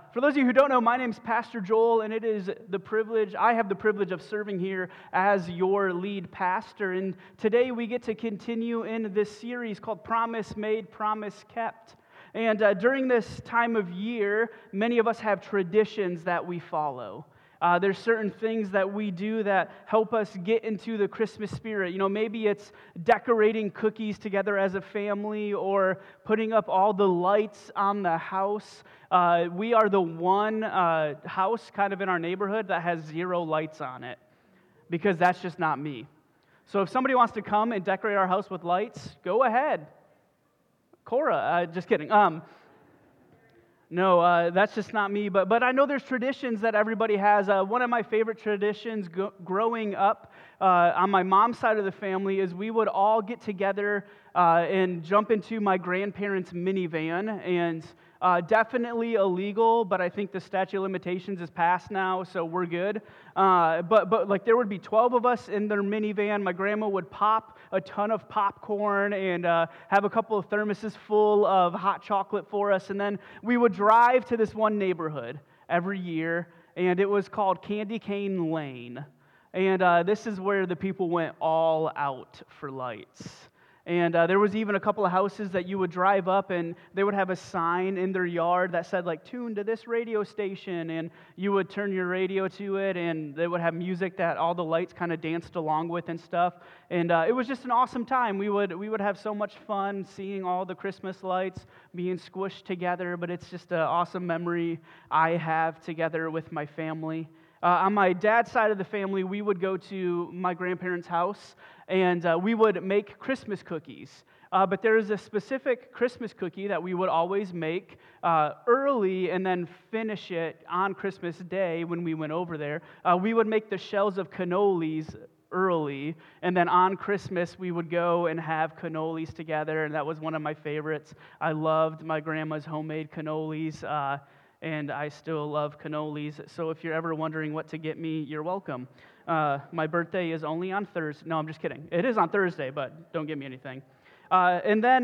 For those of you who don't know, my name's Pastor Joel, and I have the privilege of serving here as your lead pastor. And today we get to continue in this series called Promise Made, Promise Kept. And during this time of year, many of us have traditions that we follow. There's certain things that we do that help us get into the Christmas spirit. You know, maybe it's decorating cookies together as a family or putting up all the lights on the house. We are the one house kind of in our neighborhood that has 0 lights on it because that's just not me. So if somebody wants to come and decorate our house with lights, go ahead. Cora, just kidding. No, that's just not me, but I know there's traditions that everybody has. One of my favorite traditions growing up on my mom's side of the family is we would all get together and jump into my grandparents' minivan, and definitely illegal, but I think the statute of limitations is passed now, so we're good. But like there would be 12 of us in their minivan. My grandma would pop a ton of popcorn and have a couple of thermoses full of hot chocolate for us, and then we would drive to this one neighborhood every year, and it was called Candy Cane Lane. And this is where the people went all out for lights. And there was even a couple of houses that you would drive up and they would have a sign in their yard that said, like, tune to this radio station. And you would turn your radio to it and they would have music that all the lights kind of danced along with and stuff. And it was just an awesome time. We would have so much fun seeing all the Christmas lights being squished together. But it's just an awesome memory I have together with my family. On my dad's side of the family, we would go to my grandparents' house, and we would make Christmas cookies. But there is a specific Christmas cookie that we would always make early and then finish it on Christmas Day when we went over there. We would make the shells of cannolis early, and then on Christmas we would go and have cannolis together, and that was one of my favorites. I loved my grandma's homemade cannolis. And I still love cannolis. So if you're ever wondering what to get me, you're welcome. My birthday is only on Thursday. No, I'm just kidding. It is on Thursday, but don't get me anything. And then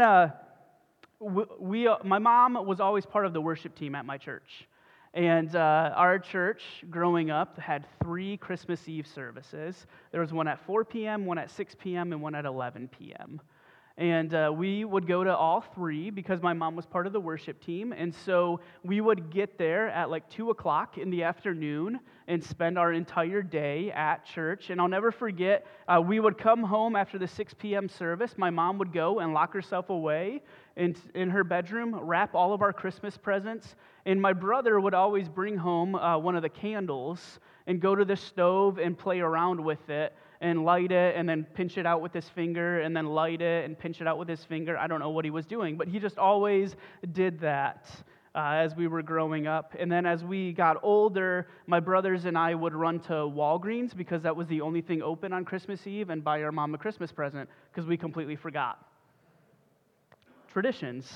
my mom was always part of the worship team at my church. And our church, growing up, had 3 Christmas Eve services. There was one at 4 p.m., one at 6 p.m., and one at 11 p.m. And we would go to all 3 because my mom was part of the worship team. And so we would get there at like 2 o'clock in the afternoon and spend our entire day at church. And I'll never forget, we would come home after the 6 p.m. service. My mom would go and lock herself away in her bedroom, wrap all of our Christmas presents. And my brother would always bring home one of the candles and go to the stove and play around with it and light it and then pinch it out with his finger and then light it and pinch it out with his finger. I don't know what he was doing, but he just always did that as we were growing up. And then as we got older, my brothers and I would run to Walgreens because that was the only thing open on Christmas Eve and buy our mom a Christmas present because we completely forgot. Traditions.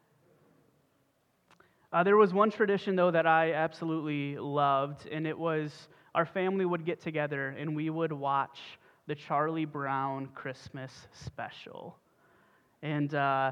There was one tradition, though, that I absolutely loved, and it was our family would get together and we would watch the Charlie Brown Christmas special. And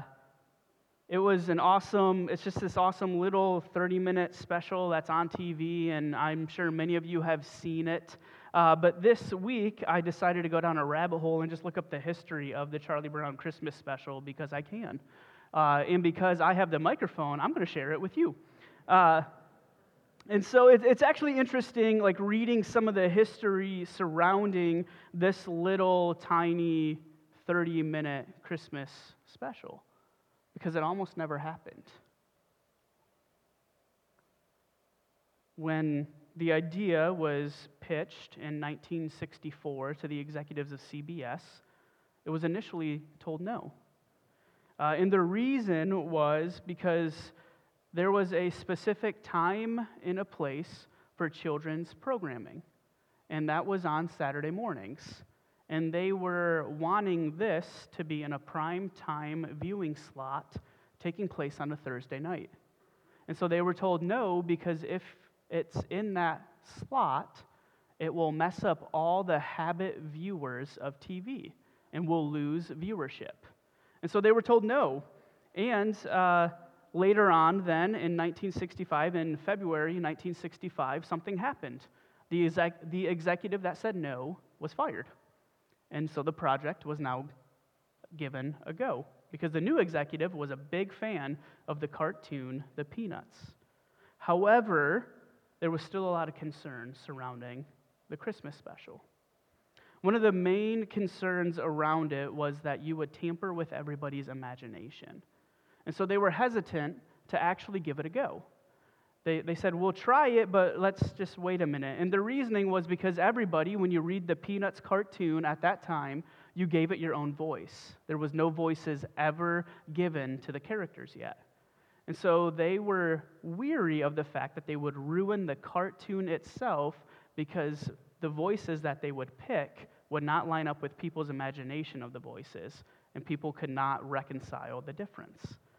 it's just this awesome little 30-minute special that's on TV, and I'm sure many of you have seen it. But this week, I decided to go down a rabbit hole and just look up the history of the Charlie Brown Christmas special because I can. And because I have the microphone, I'm going to share it with you. And so it's actually interesting, like reading some of the history surrounding this little tiny 30-minute Christmas special, because it almost never happened. When the idea was pitched in 1964 to the executives of CBS, it was initially told no. And the reason was because there was a specific time and a place for children's programming, and that was on Saturday mornings. And they were wanting this to be in a prime time viewing slot taking place on a Thursday night. And so they were told no because if it's in that slot, it will mess up all the habit viewers of TV, and we'll lose viewership. And so they were told no. And later on, then, in 1965, in February 1965, something happened. The executive that said no was fired. And so the project was now given a go, because the new executive was a big fan of the cartoon, The Peanuts. However, there was still a lot of concern surrounding the Christmas special. One of the main concerns around it was that you would tamper with everybody's imagination. And so they were hesitant to actually give it a go. They said, we'll try it, but let's just wait a minute. And the reasoning was because everybody, when you read the Peanuts cartoon at that time, you gave it your own voice. There was no voices ever given to the characters yet. And so they were weary of the fact that they would ruin the cartoon itself because the voices that they would pick would not line up with people's imagination of the voices, and people could not reconcile the difference.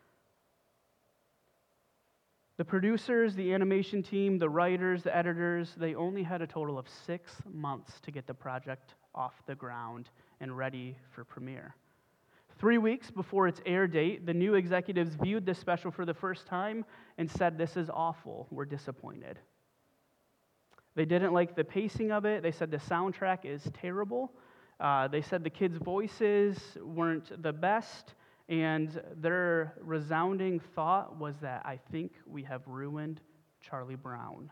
The producers, the animation team, the writers, the editors, they only had a total of 6 months to get the project off the ground and ready for premiere. 3 weeks before its air date, the new executives viewed this special for the first time and said, "This is awful, we're disappointed." They didn't like the pacing of it. They said the soundtrack is terrible. They said the kids' voices weren't the best. And their resounding thought was that, "I think we have ruined Charlie Brown."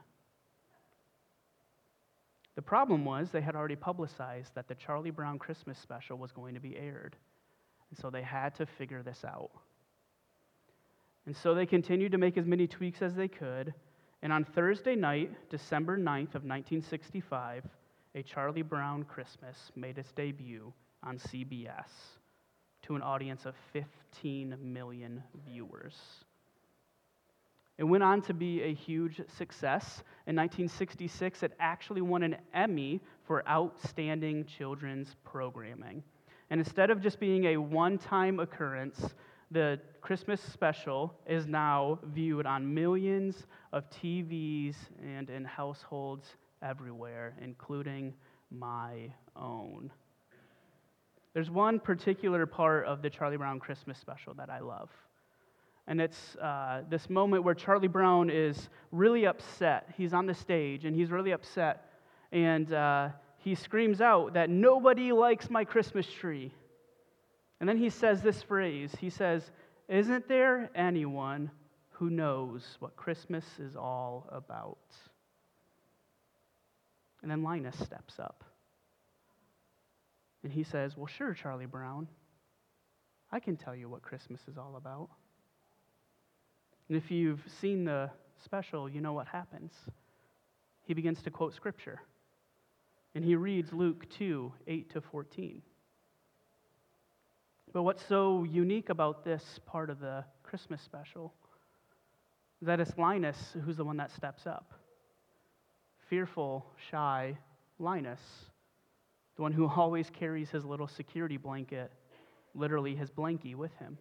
The problem was they had already publicized that the Charlie Brown Christmas special was going to be aired. And so they had to figure this out. And so they continued to make as many tweaks as they could. And on Thursday night, December 9th of 1965, A Charlie Brown Christmas made its debut on CBS. To an audience of 15 million viewers. It went on to be a huge success. In 1966, it actually won an Emmy for Outstanding Children's Programming. And instead of just being a one-time occurrence, the Christmas special is now viewed on millions of TVs and in households everywhere, including my own. There's one particular part of the Charlie Brown Christmas special that I love. And it's this moment where Charlie Brown is really upset. He's on the stage, and he's really upset. And he screams out that nobody likes my Christmas tree. And then he says this phrase. He says, "Isn't there anyone who knows what Christmas is all about?" And then Linus steps up. And he says, "Well, sure, Charlie Brown. I can tell you what Christmas is all about." And if you've seen the special, you know what happens. He begins to quote Scripture. And he reads Luke 2:8-14. But what's so unique about this part of the Christmas special is that it's Linus who's the one that steps up. Fearful, shy Linus. The one who always carries his little security blanket, literally his blankie, with him.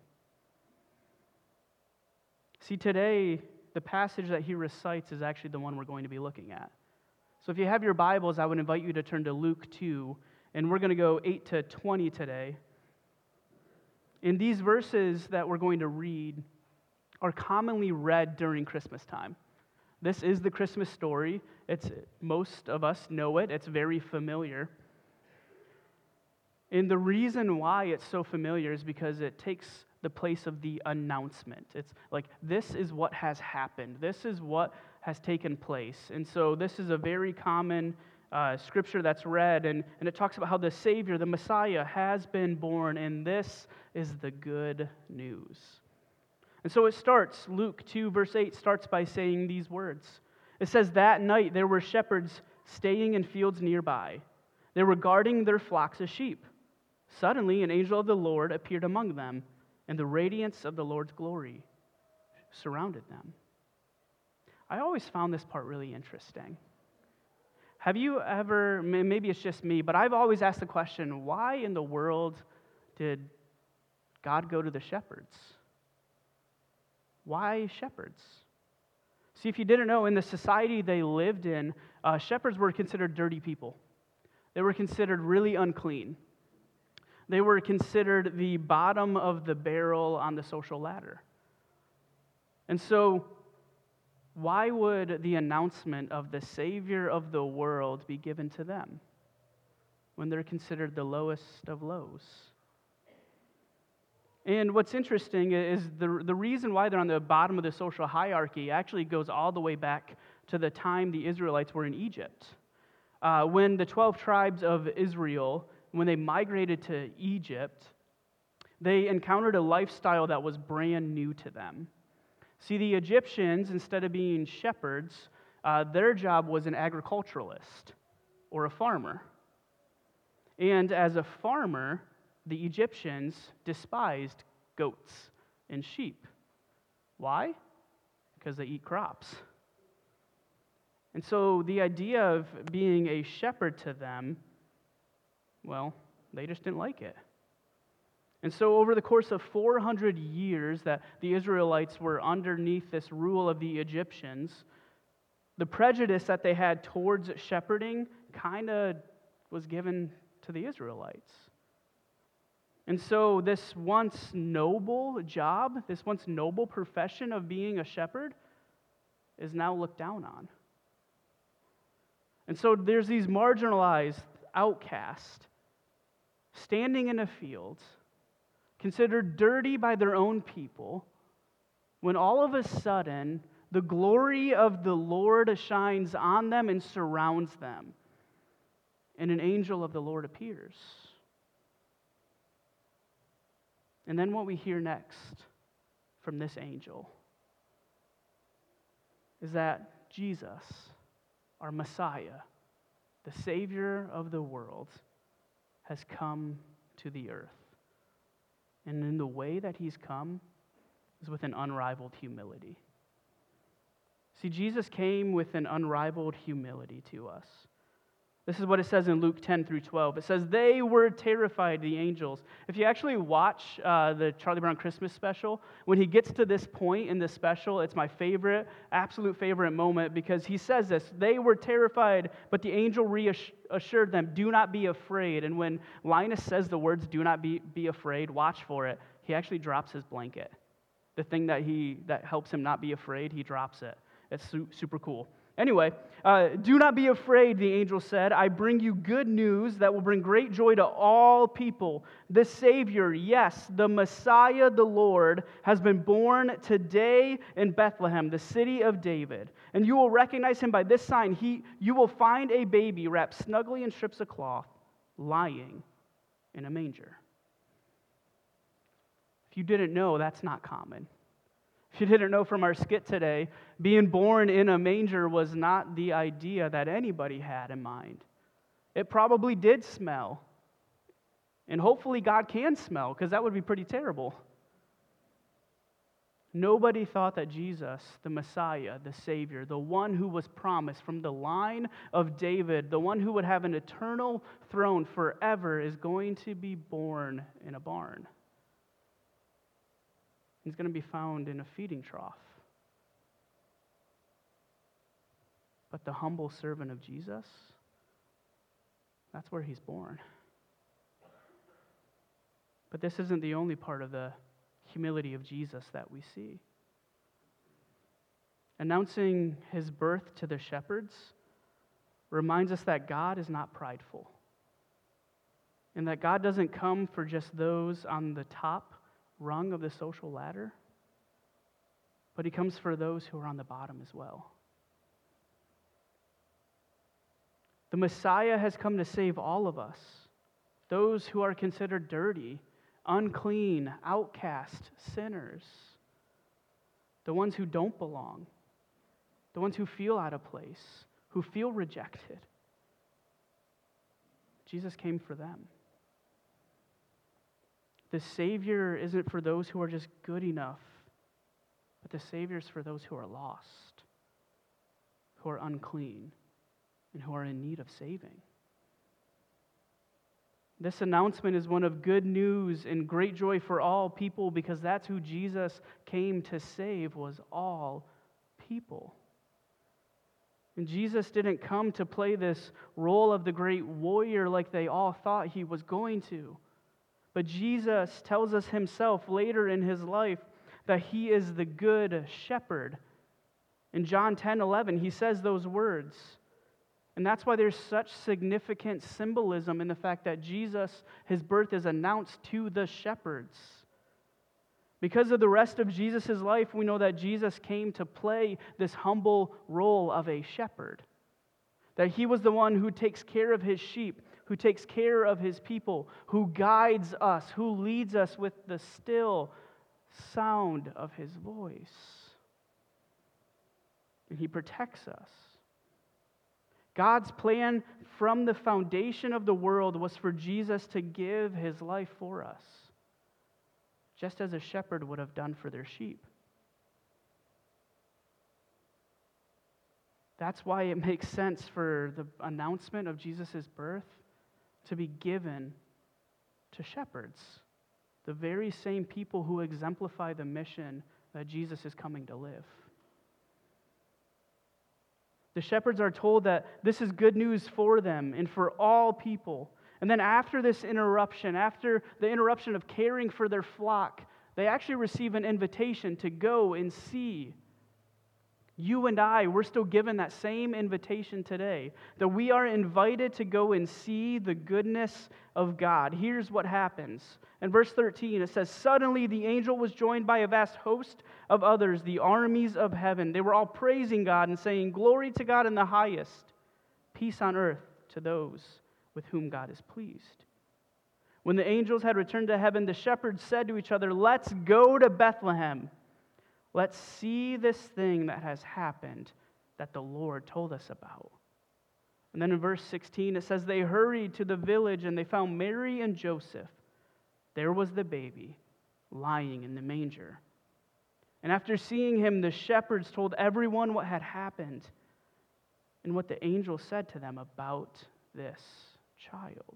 See, today, the passage that he recites is actually the one we're going to be looking at. So if you have your Bibles, I would invite you to turn to Luke 2, and we're going to go 8-20 today. And these verses that we're going to read are commonly read during Christmas time. This is the Christmas story. Most of us know it. It's very familiar. And the reason why it's so familiar is because it takes the place of the announcement. It's like, this is what has happened. This is what has taken place. And so this is a very common scripture that's read, and it talks about how the Savior, the Messiah, has been born, and this is the good news. And so it starts, Luke 2, verse 8, starts by saying these words. It says, "That night there were shepherds staying in fields nearby. They were guarding their flocks of sheep. Suddenly, an angel of the Lord appeared among them, and the radiance of the Lord's glory surrounded them." I always found this part really interesting. Have you ever, maybe it's just me, but I've always asked the question, why in the world did God go to the shepherds? Why shepherds? See, if you didn't know, in the society they lived in, shepherds were considered dirty people. They were considered really unclean. They were considered the bottom of the barrel on the social ladder. And so, why would the announcement of the Savior of the world be given to them when they're considered the lowest of lows? And what's interesting is the reason why they're on the bottom of the social hierarchy actually goes all the way back to the time the Israelites were in Egypt. When the 12 tribes of Israel, when they migrated to Egypt, they encountered a lifestyle that was brand new to them. See, the Egyptians, instead of being shepherds, their job was an agriculturalist or a farmer. And as a farmer, the Egyptians despised goats and sheep. Why? Because they eat crops. And so the idea of being a shepherd to them, well, they just didn't like it. And so over the course of 400 years that the Israelites were underneath this rule of the Egyptians, the prejudice that they had towards shepherding kind of was given to the Israelites. And so this once noble job, this once noble profession of being a shepherd is now looked down on. And so there's these marginalized outcasts standing in a field, considered dirty by their own people, when all of a sudden the glory of the Lord shines on them and surrounds them, and an angel of the Lord appears. And then what we hear next from this angel is that Jesus, our Messiah, the Savior of the world, has come to the earth. And in the way that he's come is with an unrivaled humility. See, Jesus came with an unrivaled humility to us. This is what it says in Luke 10 through 12. It says, they were terrified, the angels. If you actually watch the Charlie Brown Christmas special, when he gets to this point in the special, it's my favorite, absolute favorite moment, because he says this, they were terrified, but the angel reassured them, do not be afraid. And when Linus says the words, do not be afraid, watch for it. He actually drops his blanket. The thing that helps him not be afraid, he drops it. It's super cool. Anyway, do not be afraid, the angel said. I bring you good news that will bring great joy to all people. The Savior, yes, the Messiah, the Lord, has been born today in Bethlehem, the city of David. And you will recognize him by this sign. You will find a baby wrapped snugly in strips of cloth, lying in a manger. If you didn't know, that's not common. If you didn't know from our skit today, being born in a manger was not the idea that anybody had in mind. It probably did smell. And hopefully God can smell, because that would be pretty terrible. Nobody thought that Jesus, the Messiah, the Savior, the one who was promised from the line of David, the one who would have an eternal throne forever, is going to be born in a barn. He's going to be found in a feeding trough. But the humble servant of Jesus, that's where he's born. But this isn't the only part of the humility of Jesus that we see. Announcing his birth to the shepherds reminds us that God is not prideful, and that God doesn't come for just those on the top rung of the social ladder, but he comes for those who are on the bottom as well. The Messiah has come to save all of us, those who are considered dirty, unclean, outcast, sinners, the ones who don't belong, the ones who feel out of place, who feel rejected. Jesus came for them. The Savior isn't for those who are just good enough, but the Savior is for those who are lost, who are unclean, and who are in need of saving. This announcement is one of good news and great joy for all people, because that's who Jesus came to save, was all people. And Jesus didn't come to play this role of the great warrior like they all thought he was going to. But Jesus tells us himself later in his life that he is the good shepherd. In John 10:11, he says those words. And that's why there's such significant symbolism in the fact that Jesus, his birth, is announced to the shepherds. Because of the rest of Jesus' life, we know that Jesus came to play this humble role of a shepherd. That he was the one who takes care of his sheep, who takes care of his people, who guides us, who leads us with the still sound of his voice. And he protects us. God's plan from the foundation of the world was for Jesus to give his life for us, just as a shepherd would have done for their sheep. That's why it makes sense for the announcement of Jesus' birth to be given to shepherds, the very same people who exemplify the mission that Jesus is coming to live. The shepherds are told that this is good news for them and for all people. And then after this interruption, after the interruption of caring for their flock, they actually receive an invitation to go and see. You and I, we're still given that same invitation today, that we are invited to go and see the goodness of God. Here's what happens. In verse 13, it says, "Suddenly the angel was joined by a vast host of others, the armies of heaven. They were all praising God and saying, 'Glory to God in the highest, peace on earth to those with whom God is pleased.' When the angels had returned to heaven, the shepherds said to each other, 'Let's go to Bethlehem. Let's see this thing that has happened that the Lord told us about.' And then in verse 16, it says, 'They hurried to the village and they found Mary and Joseph. There was the baby lying in the manger. And after seeing him, the shepherds told everyone what had happened and what the angel said to them about this child.'"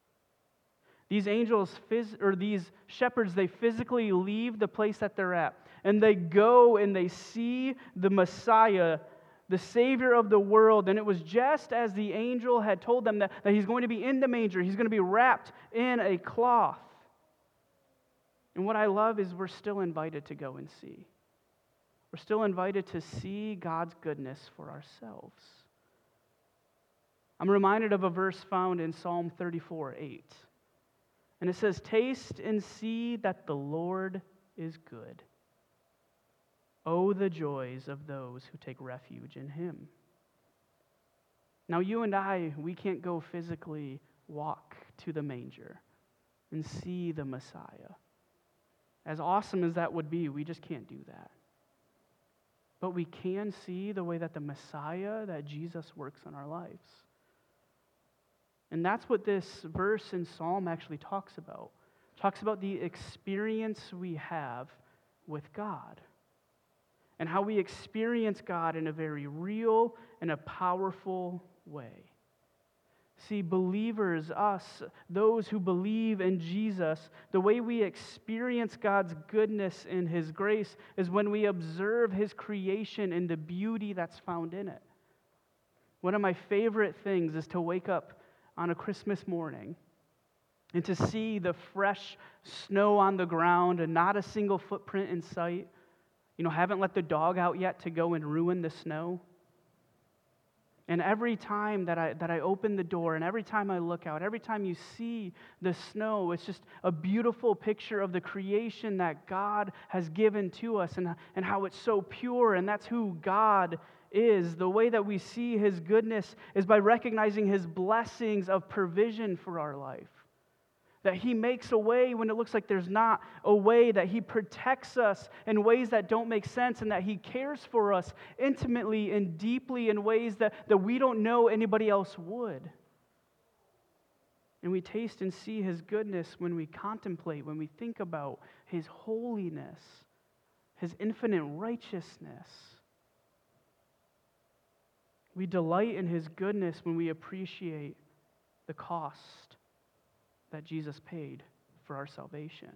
These these shepherds, they physically leave the place that they're at, and they go and they see the Messiah, the Savior of the world. And it was just as the angel had told them that he's going to be in the manger. He's going to be wrapped in a cloth. And what I love is we're still invited to go and see. We're still invited to see God's goodness for ourselves. I'm reminded of a verse found in Psalm 34:8. And it says, "Taste and see that the Lord is good. Oh, the joys of those who take refuge in him." Now, you and I, we can't go physically walk to the manger and see the Messiah. As awesome as that would be, we just can't do that. But we can see the way that the Messiah, that Jesus works in our lives. And that's what this verse in Psalm actually talks about. It talks about the experience we have with God and how we experience God in a very real and a powerful way. See, believers, us, those who believe in Jesus, the way we experience God's goodness and his grace is when we observe his creation and the beauty that's found in it. One of my favorite things is to wake up on a Christmas morning and to see the fresh snow on the ground and not a single footprint in sight. Haven't let the dog out yet to go and ruin the snow. And every time that I open the door and every time I look out, every time you see the snow, it's just a beautiful picture of the creation that God has given to us and how it's so pure, and that's who God is. The way that we see his goodness is by recognizing his blessings of provision for our life. That he makes a way when it looks like there's not a way, that he protects us in ways that don't make sense, and that he cares for us intimately and deeply in ways that we don't know anybody else would. And we taste and see his goodness when we contemplate, when we think about his holiness, his infinite righteousness. We delight in his goodness when we appreciate the cost that Jesus paid for our salvation.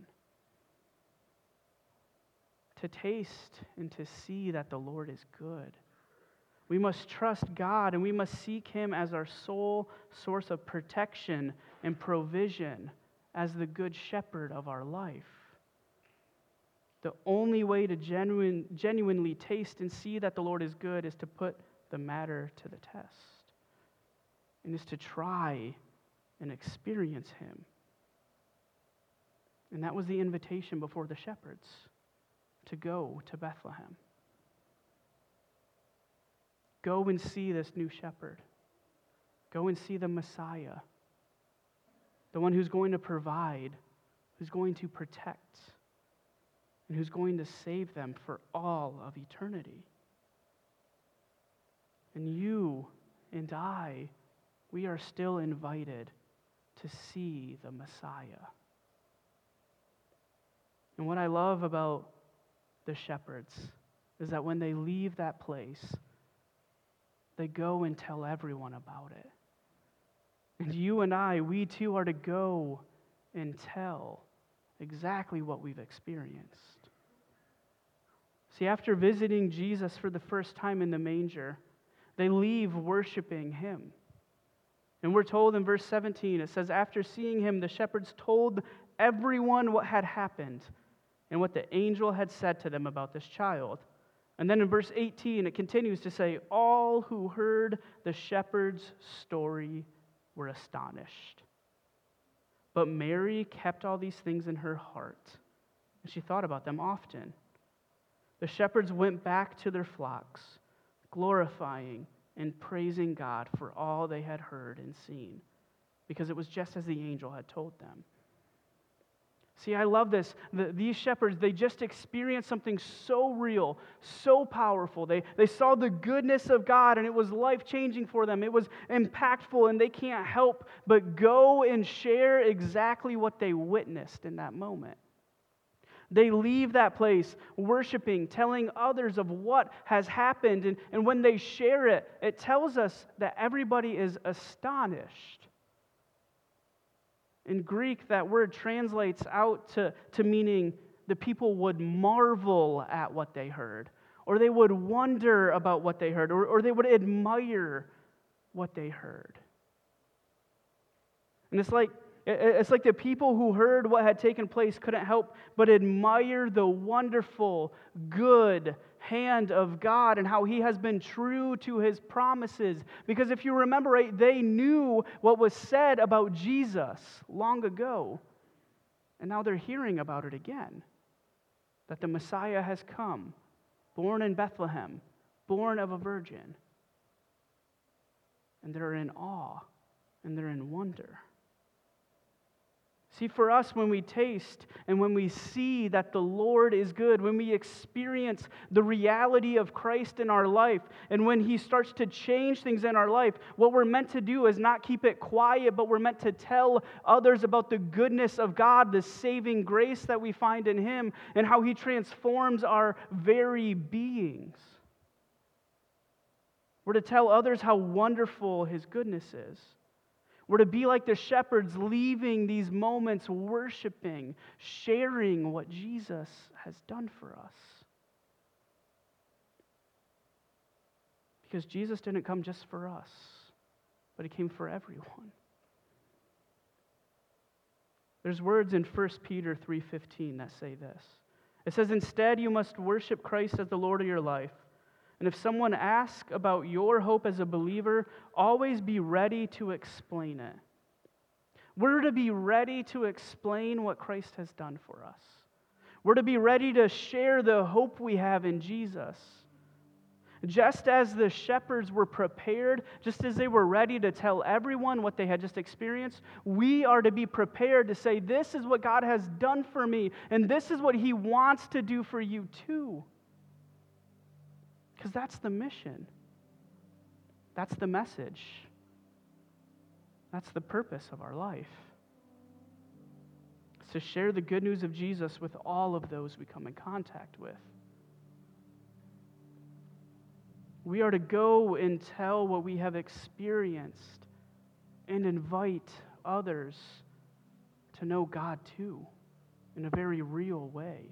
To taste and to see that the Lord is good, we must trust God and we must seek him as our sole source of protection and provision, as the good shepherd of our life. The only way to genuinely taste and see that the Lord is good is to put the matter to the test, and is to try and experience Him. And that was the invitation before the shepherds, to go to Bethlehem. Go and see this new shepherd. Go and see the Messiah, the one who's going to provide, who's going to protect, and who's going to save them for all of eternity. And you and I, we are still invited to see the Messiah. And what I love about the shepherds is that when they leave that place, they go and tell everyone about it. And you and I, we too are to go and tell exactly what we've experienced. See, after visiting Jesus for the first time in the manger, they leave worshiping Him. And we're told in verse 17, it says, after seeing Him, the shepherds told everyone what had happened and what the angel had said to them about this child. And then in verse 18, it continues to say, all who heard the shepherd's story were astonished. But Mary kept all these things in her heart, and she thought about them often. The shepherds went back to their flocks, glorifying and praising God for all they had heard and seen, because it was just as the angel had told them. See, I love this. These shepherds, they just experienced something so real, so powerful. They saw the goodness of God, and it was life-changing for them. It was impactful, and they can't help but go and share exactly what they witnessed in that moment. They leave that place worshiping, telling others of what has happened. And when they share it, it tells us that everybody is astonished. In Greek, that word translates out to meaning the people would marvel at what they heard, or they would wonder about what they heard, or they would admire what they heard. And it's like the people who heard what had taken place couldn't help but admire the wonderful, good hand of God and how He has been true to His promises. Because if you remember, right, they knew what was said about Jesus long ago. And now they're hearing about it again. That the Messiah has come, born in Bethlehem, born of a virgin. And they're in awe and they're in wonder. See, for us, when we taste and when we see that the Lord is good, when we experience the reality of Christ in our life, and when He starts to change things in our life, what we're meant to do is not keep it quiet, but we're meant to tell others about the goodness of God, the saving grace that we find in Him, and how He transforms our very beings. We're to tell others how wonderful His goodness is. We're to be like the shepherds, leaving these moments worshiping, sharing what Jesus has done for us. Because Jesus didn't come just for us, but He came for everyone. There's words in 1 Peter 3:15 that say this. It says, instead you must worship Christ as the Lord of your life. And if someone asks about your hope as a believer, always be ready to explain it. We're to be ready to explain what Christ has done for us. We're to be ready to share the hope we have in Jesus. Just as the shepherds were prepared, just as they were ready to tell everyone what they had just experienced, we are to be prepared to say, this is what God has done for me, and this is what He wants to do for you too. Because that's the mission. That's the message. That's the purpose of our life. It's to share the good news of Jesus with all of those we come in contact with. We are to go and tell what we have experienced and invite others to know God too in a very real way.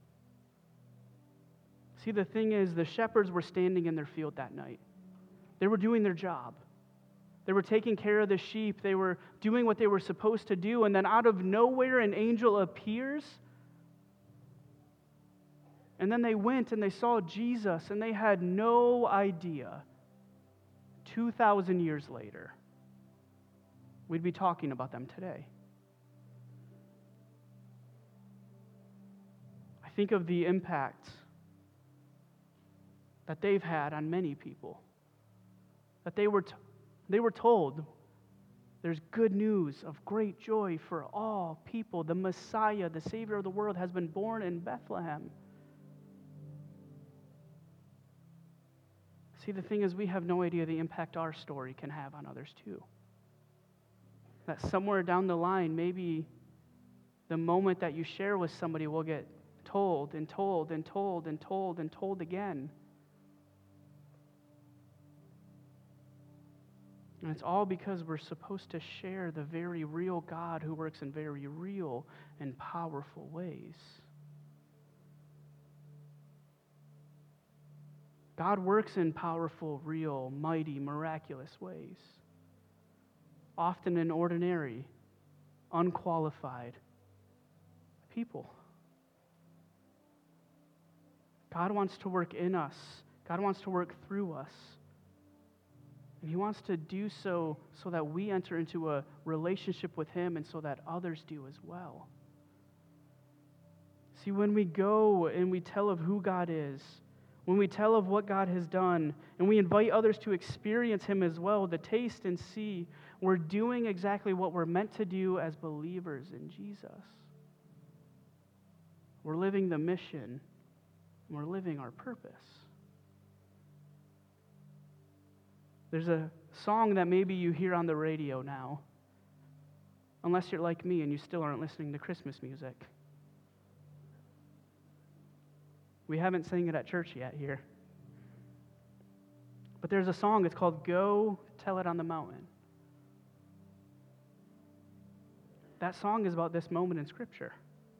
See, the thing is, the shepherds were standing in their field that night. They were doing their job. They were taking care of the sheep. They were doing what they were supposed to do. And then out of nowhere, an angel appears And then they went and they saw Jesus, and they had no idea 2,000 years later we'd be talking about them today. I think of the impact that they've had on many people. That they were told there's good news of great joy for all people. The Messiah, the Savior of the world, has been born in Bethlehem. See, the thing is, we have no idea the impact our story can have on others too. That somewhere down the line, maybe the moment that you share with somebody will get told and told and told and told and told again. And it's all because we're supposed to share the very real God who works in very real and powerful ways. God works in powerful, real, mighty, miraculous ways, often in ordinary, unqualified people. God wants to work in us. God wants to work through us. And He wants to do so that we enter into a relationship with Him and so that others do as well. See, when we go and we tell of who God is, when we tell of what God has done, and we invite others to experience Him as well, to taste and see, we're doing exactly what we're meant to do as believers in Jesus. We're living the mission. We're living our purpose. There's a song that maybe you hear on the radio now, unless you're like me and you still aren't listening to Christmas music. We haven't sang it at church yet here. But there's a song, it's called Go Tell It on the Mountain. That song is about this moment in Scripture.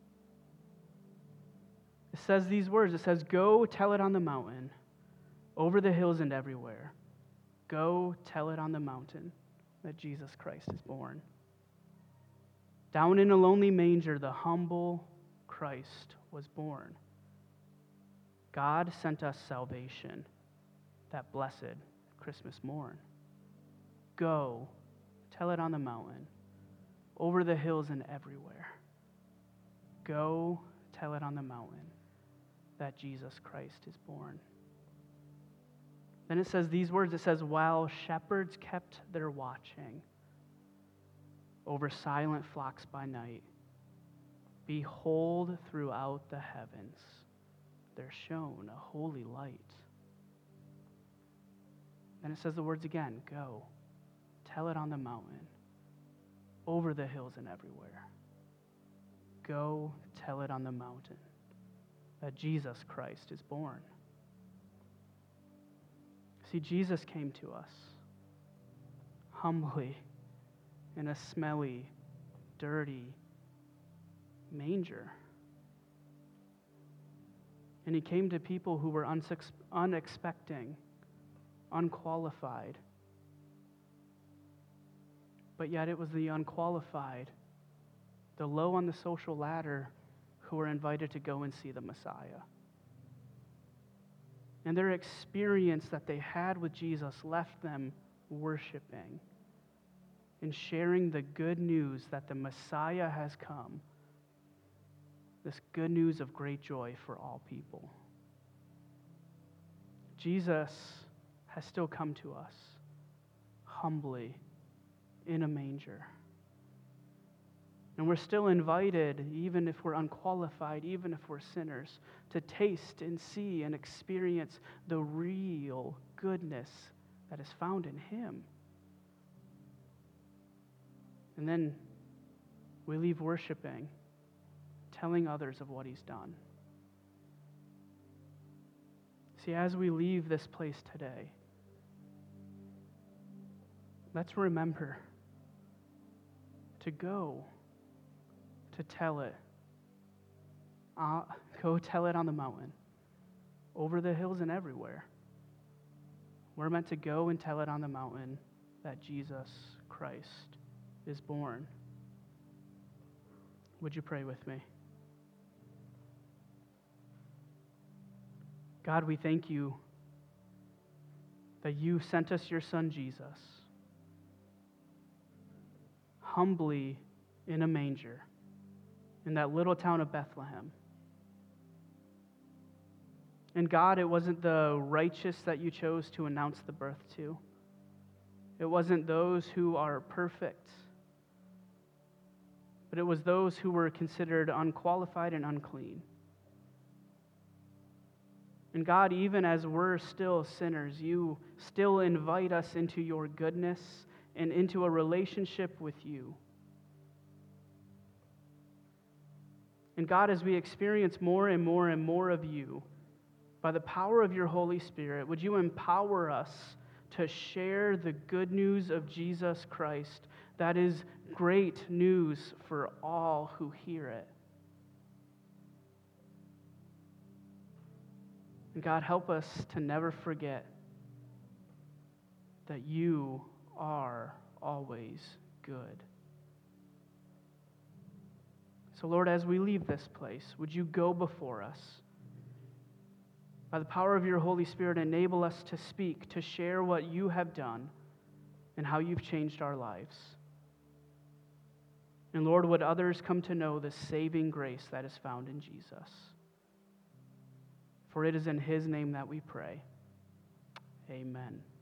It says these words, it says, "Go tell it on the mountain, over the hills and everywhere. Go tell it on the mountain that Jesus Christ is born. Down in a lonely manger, the humble Christ was born. God sent us salvation that blessed Christmas morn. Go, tell it on the mountain, over the hills and everywhere. Go, tell it on the mountain that Jesus Christ is born." Then it says these words, it says, "While shepherds kept their watching over silent flocks by night, behold, throughout the heavens there shone a holy light." Then it says the words again, "Go, tell it on the mountain, over the hills and everywhere. Go, tell it on the mountain that Jesus Christ is born." See, Jesus came to us humbly in a smelly, dirty manger. And He came to people who were unexpecting, unqualified. But yet it was the unqualified, the low on the social ladder, who were invited to go and see the Messiah. And their experience that they had with Jesus left them worshiping and sharing the good news that the Messiah has come, this good news of great joy for all people. Jesus has still come to us humbly in a manger. And we're still invited, even if we're unqualified, even if we're sinners, to taste and see and experience the real goodness that is found in Him. And then we leave worshiping, telling others of what He's done. See, as we leave this place today, let's remember to go, to tell it. Go tell it on the mountain, over the hills and everywhere. We're meant to go and tell it on the mountain that Jesus Christ is born. Would you pray with me? God, we thank you that you sent us your Son, Jesus, humbly in a manger in that little town of Bethlehem. And God, it wasn't the righteous that you chose to announce the birth to. It wasn't those who are perfect, but it was those who were considered unqualified and unclean. And God, even as we're still sinners, you still invite us into your goodness and into a relationship with you. And God, as we experience more and more and more of you, by the power of your Holy Spirit, would you empower us to share the good news of Jesus Christ that is great news for all who hear it? And God, help us to never forget that you are always good. So, Lord, as we leave this place, would you go before us? By the power of your Holy Spirit, enable us to speak, to share what you have done and how you've changed our lives. And Lord, would others come to know the saving grace that is found in Jesus? For it is in his name that we pray. Amen.